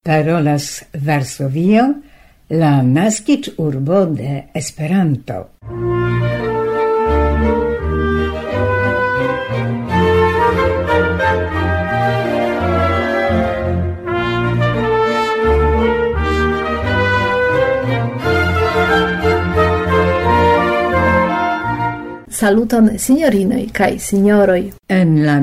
Parolas Varsovio, la naskiĝurbo de Esperanto. Saluton signorinoj kaj signoroj. En la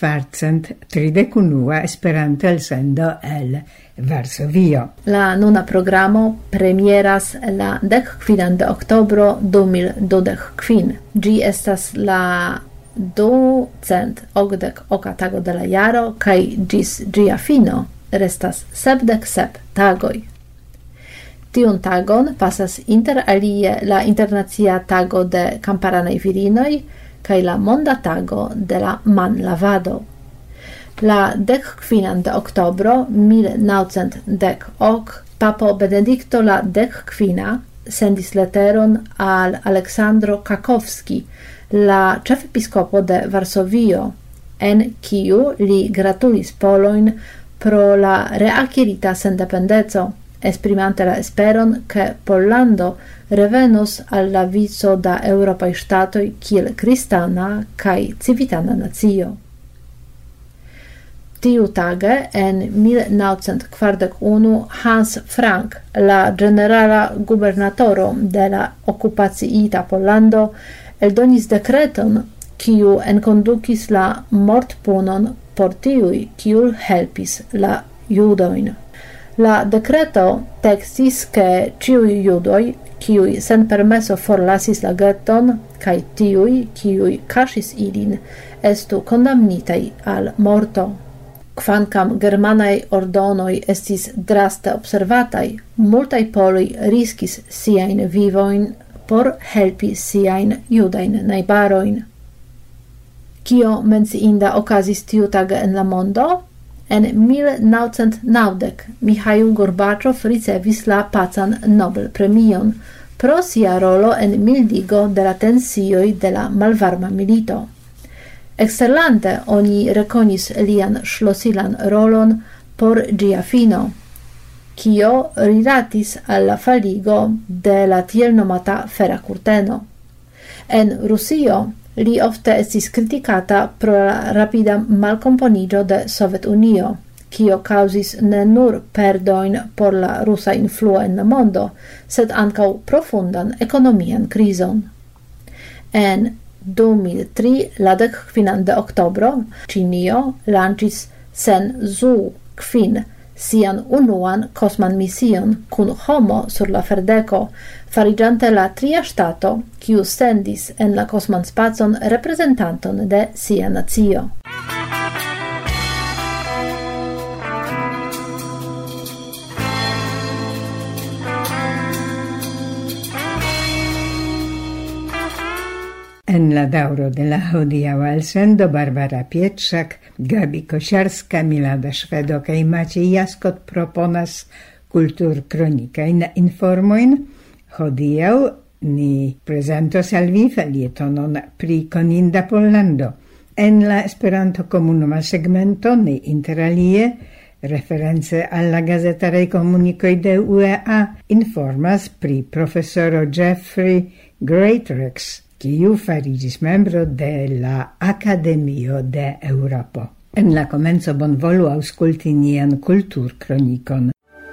1431 Esperanto elsendo el Varsovio. La nuna programo premieras la 15 de oktobro 2025. Ĝi estas la 280 tago de la jaro kaj ĝis ĝia fino restas 77 tagoj. Tiun tagon pasas inter alie la internacia tago de kamparanaj virinoj kaj la monda tago de la manlavado. La 15 de oktobro 1910 papo Benedikto la 15 sendis leteron al Aleksandro Kakowski, la ĉefepiskopo de Varsovio, en kiu li gratulis Polojn pro la reakirita sendependeco, esprimante la esperon che Pollando revenos al la vico da Europaj ŝtatoj kiel kristana kaj civitana nacio. Tiutage en 1941 Hans Frank, la generala gubernatoro de la okupaciita Pollando, eldonis dekreton, kiu enkondukis la mortpunon por tiuj, kiuj helpis la judojn. La decreto tekstis ke ĉiuj judoj, kiuj sen permeso forlasis la geton, kaj tiuj, kiuj kaŝis ilin, estu kondamnitaj al morto. Kvankam germanaj ordonoj estis draste observataj, multaj poloj riskis siajn vivojn por helpi siajn judajn najbarojn. Kio menciinda okazis tiutage en la mondo? En 1990 Michail Gorbaĉov ricevis la pacan Nobel-premion pro sia rolo en mildigo de la tensioj de la malvarma milito. Eksterlande oni rekonis lian ŝlosilan rolon por ĝia fino, kio rilatis al la faligo de la tiel nomata fera kurteno. En Rusio li ofte estis kritikata pro la rapida malkomponiĝo de Sovetunio, kio kaŭzis ne nur perdojn por la rusa influo en la mondo, sed ankaŭ profundan ekonomian krizon. En 2003, la 15 de oktobro, Ĉinio lanĉis Shenzhou Kvin sian unuan kosman mision kun homo sur la ferdeko, fariĝante la tria ŝtato, kiu sendis en la kosman spacon reprezentanton de sia nacio. En la daŭro de la hodiaŭa elsendo Barbara Pietrzak, Gabi Kosiarska, Milada Szwedo kaj Maciej Jaskot proponas kulturkronikajn informojn. Hodiaŭ ni prezentos al vi felietonon pri koninda Pollando. En la Esperanto-komunuma segmento ni interalie reference alla gazetaraj komunikoj de UEA informas pri profesoro Jeffrey Greatrex, kiu fariĝis membro de la Akademio de Eŭropo. En la komenco bonvolu aŭskulti nian kulturkronikon.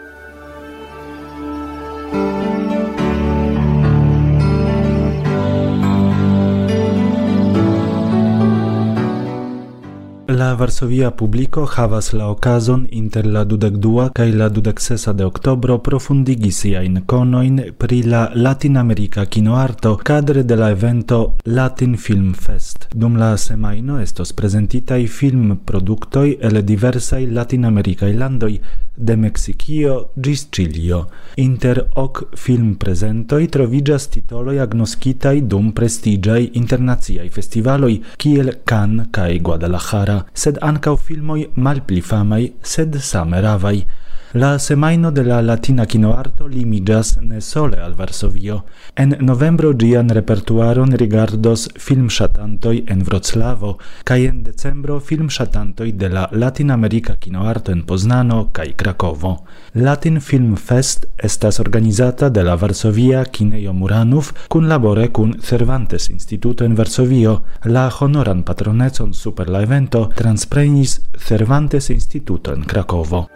La Varsovia publico havas la okazon inter la 22 kaj la 26 de oktobro profundigi siajn konojn pri la latinamerika kinoarto kadre de la evento Latin Film Fest. Dum la semajno estos prezentitaj filmproduktoj el diversaj latinamerikaj landoj, de Meksikio ĝis Ĉilio. Inter ok filmprezentoj troviĝas titoloj agnoskitaj dum prestiĝaj internaciaj festivaloj kiel Cannes kaj Guadalajara, sed ankaŭ filmoj malpli famaj, sed same ravaj. La semaino de la latina kinoarto limigas ne sole al Varsovio. En novembro gian repertuaron rigardos filmŝatantoj en Vroclavo, kaj en decembro filmŝatantoj de la Latinamerika kinoarto en Poznano kaj Krakovo. Latin Film Fest estas organizata de la Varsovia Kinejo Muranów kunlabore kun Cervantes Instituto en Varsovio. La honoran patronecon super la evento transprenis Cervantes Instituto en Krakovo.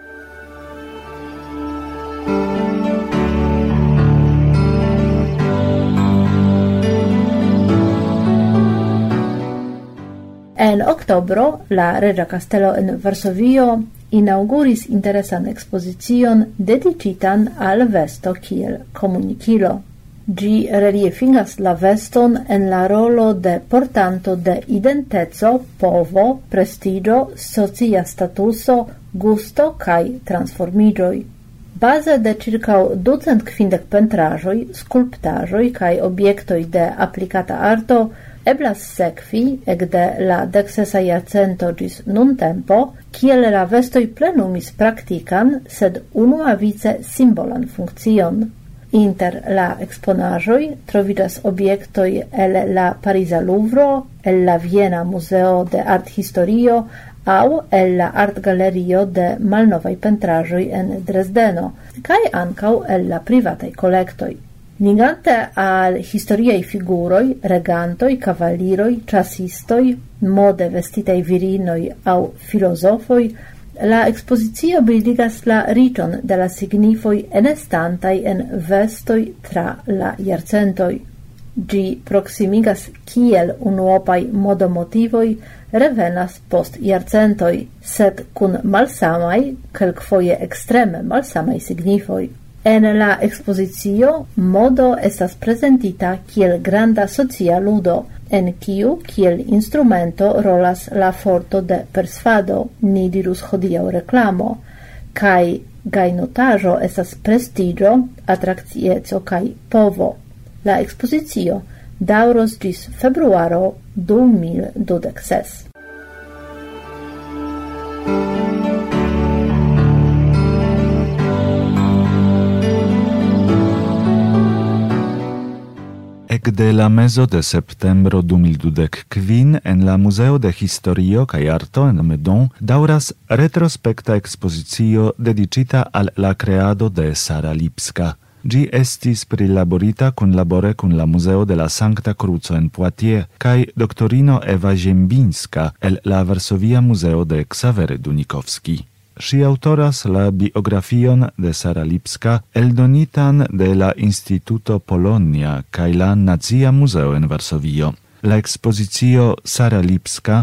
En oktobro la Regia Castello en Varsovio inauguris interesan ekspozicion dedicitan al vesto kiel komunikilo. Gi reliefingas la veston en la rolo de portanto de identeco, povo, prestigio, socia statuso, gusto kaj transformiĝoj. Baze de circa 250 pentraĵoj, skulptaĵoj kaj objektoj de aplikata arto eblas sekvi ekde la 16. jarcento ĝis nuntempo, kiel la vestoj plenumis praktikan, sed unuavice simbolan funkcion. Inter la eksponaĵoj troviĝas objektoj el la Pariza Louvro, el la Viena Muzeo de Arthistorio aŭ el la Artgalerio de malnovaj pentraĵoj en Dresdeno, kaj ankaŭ el la privataj kolektoj. Ligante al historiaj figuroj, regantoj, kavaliroj, ĉasistoj, mode vestitaj virinoj aŭ filozofoj, la ekspozicio bildigas la riĉon de la signifoj enestantaj en vestoj tra la jarcentoj. Ĝi proksimigas kiel unuopaj modomotivoj revenas post jarcentoj, sed kun malsamaj, kelkfoje ekstreme malsamaj signifoj. En la ekspozicio modo estas prezentita kiel granda socia ludo, en kiu kiel instrumento rolas la forto de persvado, ni dirus hodiaŭ reklamo, kaj gajnotaĵo estas prestigio, atrakcieco kaj povo. La ekspozicio daŭros ĝis februaro 2026. Ekde la mezo de septembro 2025 en la Museo de Historio kaj Arto en Meudon daŭras retrospekta ekspozicio dedicita al la kreado de Sara Lipska. Ĝi estis prilaborita kunlabore kun la Museo de la Sankta Kruco en Poitiers kaj doktorino Eva Ziembinska el la Varsovia Museo de Xaver Dunikowski. Ŝi autoras la biografion de Sara Lipska eldonitan de la Instituto Polonia kaj la Nacia Muzeo en Varsovio. La ekspozicio Sara Lipska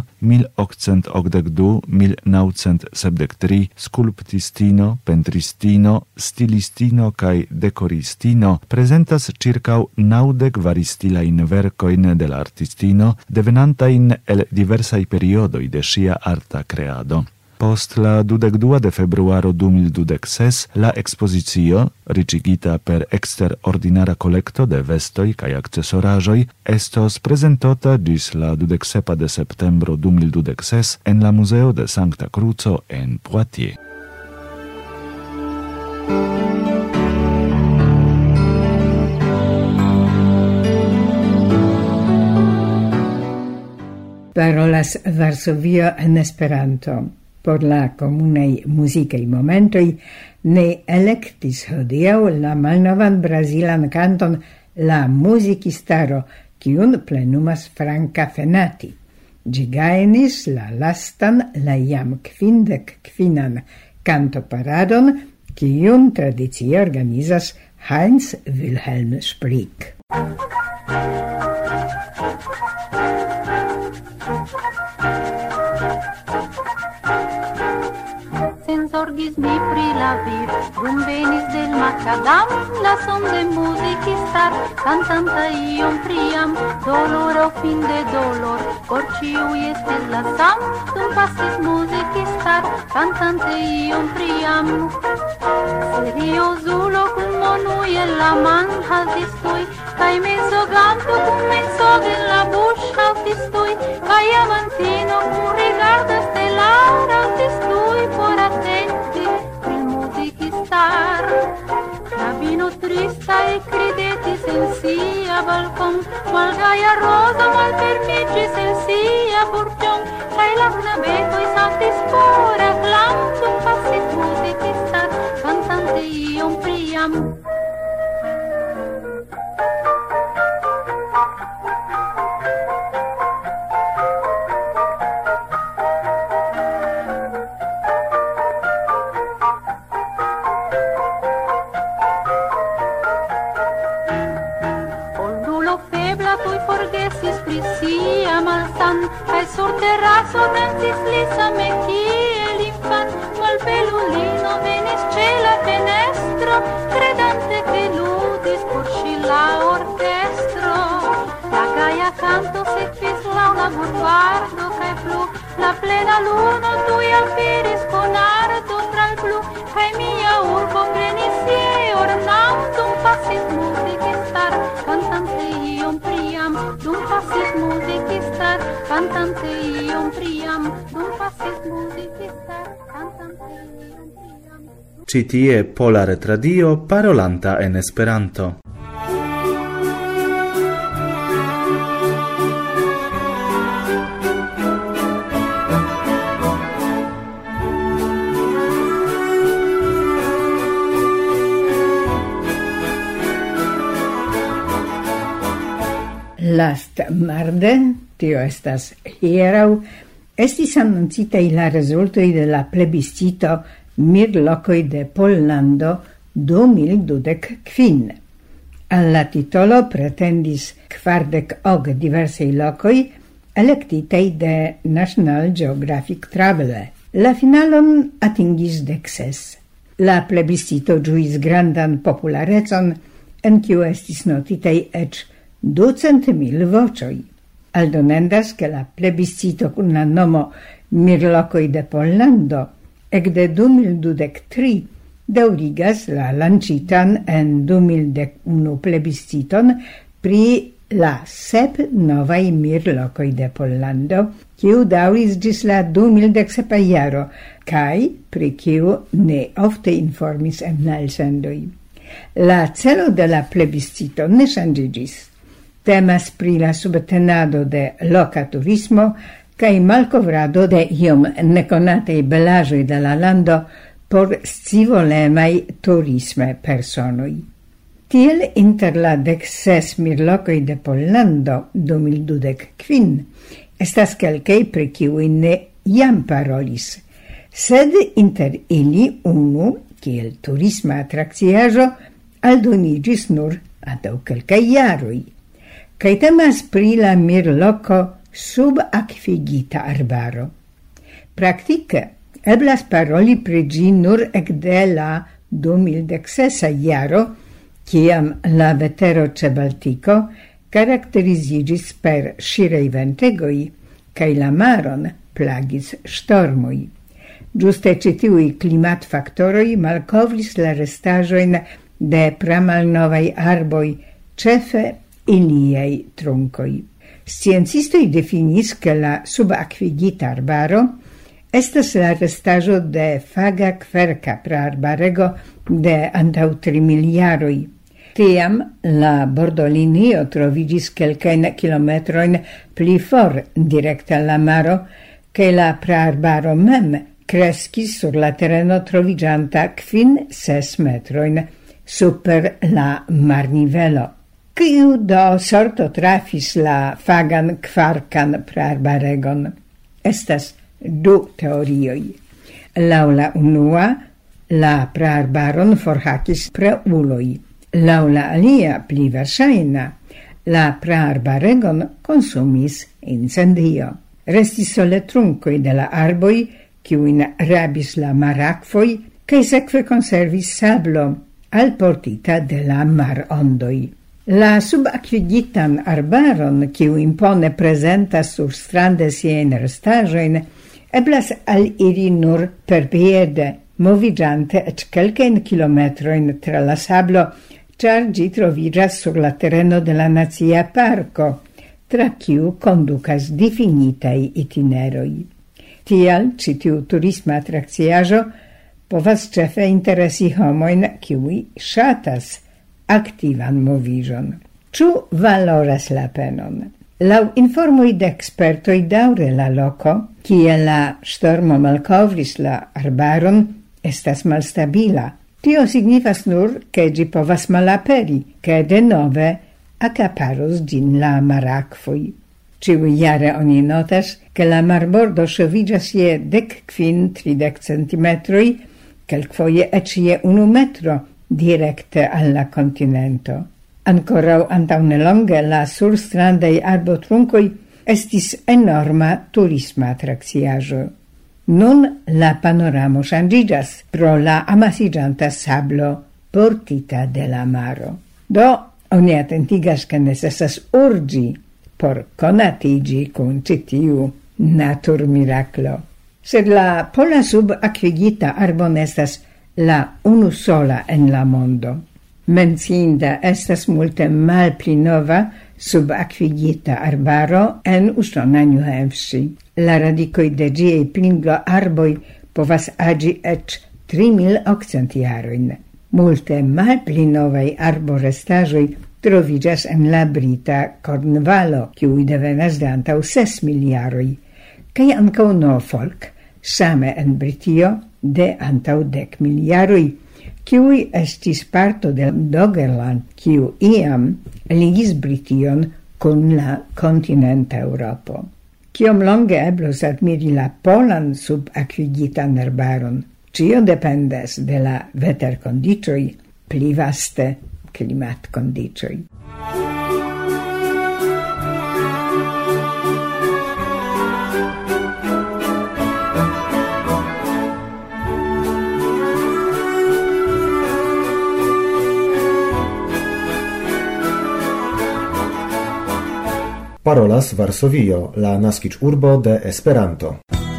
1882-1973 skulptistino, pentristino, stilistino kaj dekoristino prezentas ĉirkaŭ 90 varistilajn verkojn de la artistino devenantajn el diversaj periodoj de ŝia arta kreado. Post la 22 de februaro 2026 la ekspozicio, riĉigita per eksterordinara kolekto de vestoj kaj akcesoraĵoj, estos prezentota ĝis la 27 de septembro 2026 en la Museo de Sankta Kruco en Poitiers. Parolas Varsovio en Esperanto. Por la comunei musicei momentoi ne electis hodiaŭ la malnovan brazilan canton La Muzikistaro, kiun plenumas Franca Fenati. Ĝi gajnis la lastan, la jam 55. cantoparadon, kiun tradicie organizas Heinz Wilhelm Sprick. Sorgis mi pri la viv, dum venis del macadam, la son de muzikistar, cantanta iom priam, doloro fin de dolor, por ciui estes la sam, dum pasis muzikistar, cantante iom priam. Seriozulo cum monui en la man haltistui, kai mensoganto cum mensog en la bush haltistui, kai amantino cum rigardo stelar haltistui por atenti, pri muzikis star. La vino trista e credetis en sia balcon, malgaia rosa malfermigis el sia burgion, cae la knabetoi saltis for acclamtum passis musicistar, cantante iom priam. Sur terrasso dancis lisame kiel infan, malbelulino venis ce la fenestro, credante che ludis por sci la orchestro. La gaia canto sekvis laŭ la bulvardo kaj plu, la plena luno tuj aperis con ardo tra l blu, kaj mia urbo prenis ie ornamdum passis musicistar, cantante iom priam, dum passis musicistar, cantante iom priam, dum passis musicistar, cantante iom priam. Ci tie Pola Retradio parolanta en Esperanto. Last marde, tio estas hierau, estis annoncitei la resultoi de la plebiscito Mirlokoj de Pollando 2025. Al la titolo pretendis 40 diversei lokoj elektitei de National Geographic Traveler. La finalon atingis 16. La plebiscito ĝuis grandan popularecon, en kiu estis notitei eĉ 200.000 vocioi. Aldonendas che la plebiscito con la nomo Mirlokoj de Pollando ecde 2023 daŭrigas la lancitan en 2011 plebisciton pri la 7 novaj Mirlokoj de Pollando, kiu daŭris ĝis la 2017 jaro, kaj pri kiu ne ofte informis en la elsendoj. La celo de la plebiscito ne ŝanĝiĝis. Temas pri la subtenado de loca turismo kaj malkovrado de iom nekonatej belaĵoj de la lando por scivolemaj turisme personoj. Tiel inter la 16 Mirlokoj de Pollando 2025 estas kelkaj pri kiuj ne jam parolis, sed inter ili unu, kiel turisma atrakciaĵo, aldoniĝis nur antaŭ kelkaj jaroj. Kaj temas pri la Mirloko subakvigita arbaro. Praktike eblas paroli pri ĝi nur ekde la 2016 jaro, kiam la vetero ĉe Baltiko karakteriziĝis per ŝiraj ventegoj kaj la maron plagis ŝtormoj. Ĝuste ĉi tiuj klimatfaktoroj malkovris la restaĵojn de pramalnovaj arboj, ĉefe iliei truncoi. Sciencistoi definis che la subakvigita arbaro estas la restaĵo de faga kverka praarbarego de antaŭ 3 miljaroj. Tiam la bordolinio troviĝis kelkajn kilometrojn pli for direkte al la maro, kaj la praarbaro mem kreskis sur la tereno troviĝanta 5-6 metrojn super la marnivelo. Kiu do sorto trafis la fagan kvarkan praarbaregon? Estas 2 teorioj. Laŭ la unua, la praarbaron forhakis prauloj. Laŭ la alia, pli verŝajna, la praarbaregon konsumis incendio. Restis sole trunkoj de la arboj, kiujn rabis la marakvoj, kaj sekve konservis sablo alportita de la marondoj. La subakvigitan arbaron, kiu impone prezentas surstrande siajn restaĵojn, eblas aliri nur perpiede, moviĝante eĉ kelkajn kilometrojn tra la sablo, ĉar ĝi troviĝas sur la tereno de la Nacia Parko, tra kiu kondukas difinitaj itineroj. Tial ĉi tiu turisma atrakciaĵo povas ĉefe interesi homojn, kiuj ŝatas aktivan moviĝon. Ĉu valoras la penon? Laŭ informoj de ekspertoj daŭre la loko, kie la ŝtormo malkovris la arbaron, estas malstabila. Tio signifas nur, ke ĝi povas malaperi, ke denove akaparos ĝin la marakvoj. Ĉiujare oni notas, ke la marbordo ŝoviĝas je 15-30 centimetroj, kelkfoje eĉ je 1 metro direkte al la kontinento. Ankoraŭ antaŭ nelonge la surstrandaj arbotrunkoj estis enorma turisma atrakciaĵo. Nun la panoramo ŝanĝiĝas pro la amasiĝanta sablo portita de la maro. Do oni atentigas, ke necesas urĝi por konatiĝi kun ĉi tiu naturmiraklo. Sed la pola subakvigita arbon estas la unusola en la mondo. Menciinda estas multe malpli nova subakvigita arbaro en Usona New Hampshire. La radikoj de ĝiaj pinglo-arboj povas aĝi eĉ 3800 jarojn. Multe malpli novaj arborestaĵoj troviĝas en la brita Cornwallo, kiuj devenas de antaŭ 6000 jaroj, kaj ankaŭ Norfolk, same en Britio de antaŭ 10,000 jaroj, kiuj estis parto de Doggerland, kiu iam ligis Brition kun la kontinenta Eŭropo. Kiom longe eblos admiri la polan subakvigitan arbaron? Ĉio dependas de la veterkondiĉoj, pli vaste klimatkondiĉoj. Parolas Varsovio, la naskiĝurbo de Esperanto.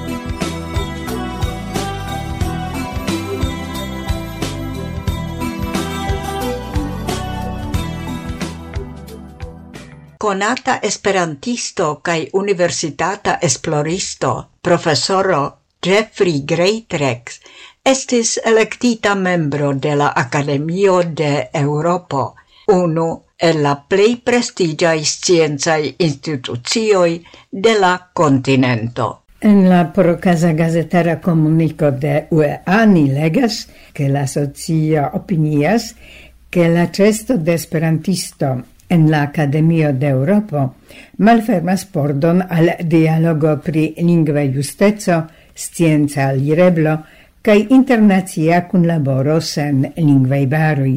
Konata esperantisto kaj universitata esploristo, profesoro Jeffrey Greatrex, estis elektita membro de la Akademio de Eŭropo, unu el la plej prestiĝaj sciencaj institucioj de la kontinento. En la prokaza gazetara komuniko de UEA ni legas, ke la asocio opinias, ke la ĉeesto de esperantisto en la Akademio de Eŭropo malfermas pordon al dialogo pri lingva justeco, scienca alireblo kaj internacia kunlaboro sen lingvaj baroj.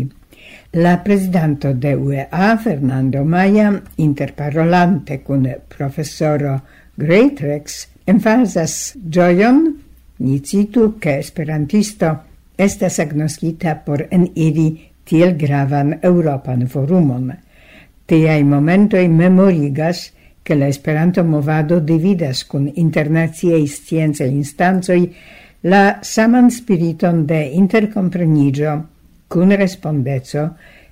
La presidento de UEA, Fernando Maya, interparolante kun profesoro Greatrex, emfazas ĝojon, ni citu, ke esperantisto estas agnoskita por eniri tiel gravan eŭropan forumon. Tiaj momentoj memorigas, ke la Esperanto-movado dividas kun internaciaj sciencaj instancoj la saman spiriton de interkompreniĝo, kun respondeco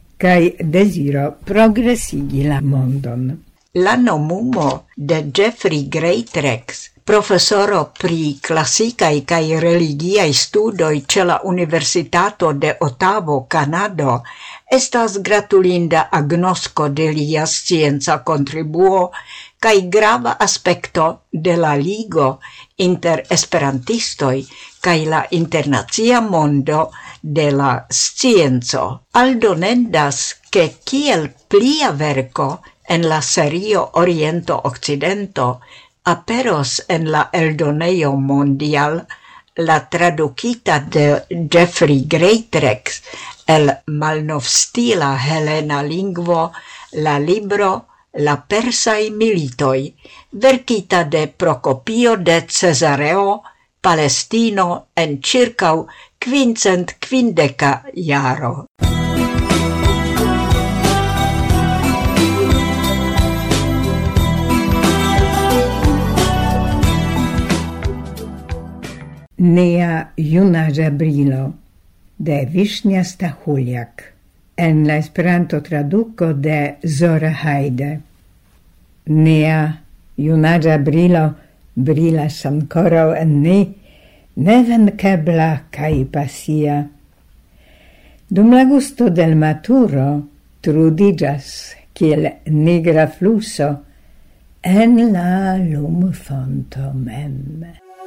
kaj desiro progresigi la mondon. La nomumo de Jeffrey Greatrex, profesoro pri klasikaj kaj religiaj studoj ĉe la Universitato de Ottawa, Kanado, estas gratulinda agnosko de lia scienca kontribuo kaj grava aspekto de la ligo inter esperantistoj kaj la internacia mondo de la scienco. Aldonendas, ke kiel plia verko en la serio Oriento Occidento aperos en la eldonejo Mondial, la tradukita de Jeffrey Greatrex el malnovstila helena lingvo, la libro La persaj militoj, verkita de Procopio de Cesareo, Palestino en ĉirkaŭ 550 jaro. Nia junaĝa brilo de Višnja Stahuljak en la Esperanto traduko de Zora Haide. Nia junaĝa brilo brilas ankoraŭ en ni, nevenkebla kai pasia. Dum la gusto del maturo trudigas kiel nigra fluso en la lumfonto mem.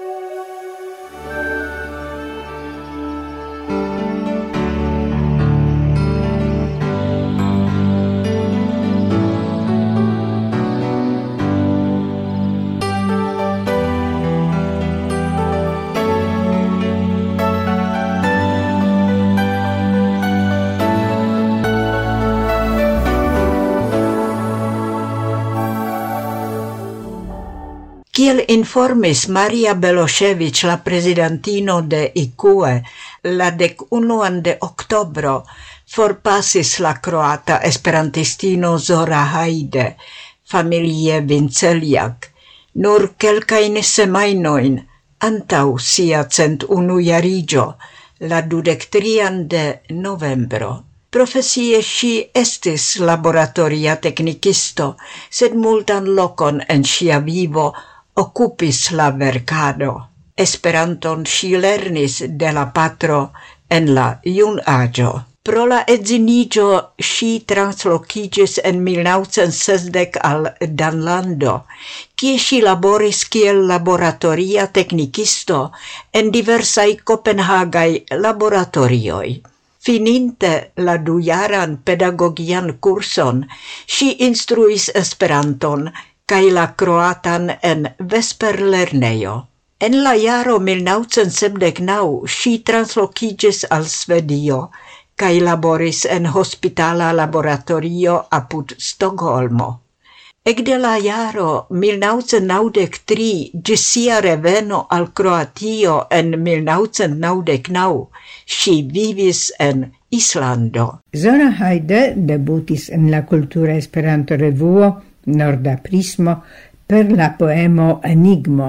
Kiel informis Maria Belošević, la prezidantino de ICUE, la 11 de oktobro forpasis la kroata esperantistino Zora Haide, familie Vinceliak, nur kelkajn semajnojn antaŭ sia 101 jarigio, la 23 de novembro. Profesie ŝi estis laboratoria teknikisto, sed multan lokon en ŝia vivo occupis la verkado. Esperanton ŝi lernis de la patro en la junagio. Pro la edziniĝo ŝi translokiĝis en 1960 al Danlando, kie ŝi laboris kiel laboratoria teknikisto en diversaj kopenhagaj laboratorioj. Fininte la 2-jaran pedagogian kurson, ŝi instruis Esperanton kaj la kroatan en vesperlernejo. En la jaro 1979 ŝi translokiĝis al Svedio kaj laboris en hospitala laboratorio apud Stokholmo. Ekde la jaro 1993 ĝis sia reveno al Kroatio en 1999 ŝi vivis en Islando. Zora Haide debutis en la Kultura Esperanto-revuo Norda Prismo per la poemo Enigmo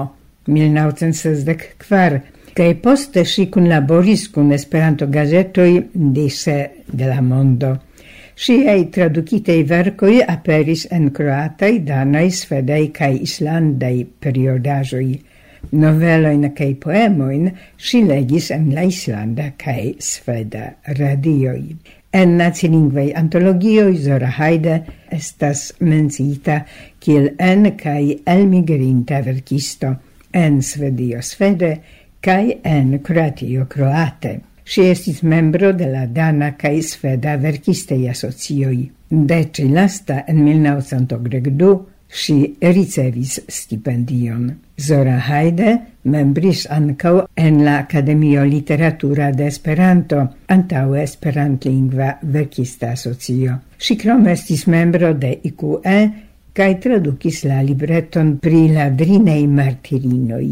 1964, kaj poste ŝi kunlaboris kun Esperanto-gazetoj dise de la mondo. Ŝiaj tradukitaj verkoj aperis en kroataj, danaj, svedaj kaj islandaj periodaĵoj. Novelojn kaj poemojn ŝi legis en la islanda kaj sveda radioj. En nacilingvaj antologioj Zora Haide estas menciita kiel en kaj elmigrinta verkisto en Svedio svede kaj en Kroatio kroate. Ŝi estis membro de la dana kaj sveda verkistej asocioj. De ĉi lasta en 1982 ŝi ricevis stipendion. Zora Haide membris ankaŭ en la Akademio Literatura de Esperanto, antaŭe esperantlingva verkista asocio. Ŝi krome estis membro de ICUE kaj tradukis la libreton pri la Drinaj martirinoj.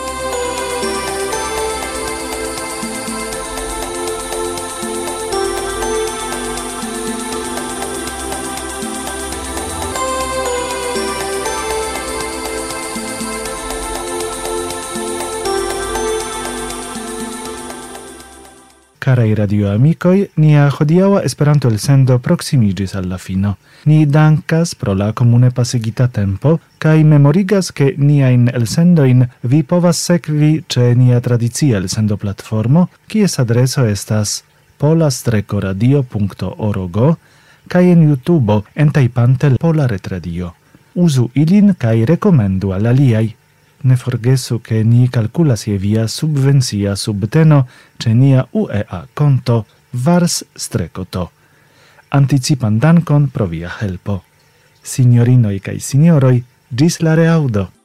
Caraj radioamikoj, nia hodiaŭa Esperanto-elsendo proksimiĝis al la fino. Ni dankas pro la komune pasigita tempo kaj memorigas, ke niajn elsendojn vi povas sekvi ĉe nia tradicia elsendo-platformo, kies adreso estas pola-radio.org kaj en YouTube entajpante Pola Retradio. Uzu ilin kaj rekomendu al aliaj. Ne forgesu che ni calculas je via subvencia subteno ce nia UEA konto vars-to. Anticipan dankon pro via helpo. Signorinoj kaj signoroj, ĝis la reaŭdo!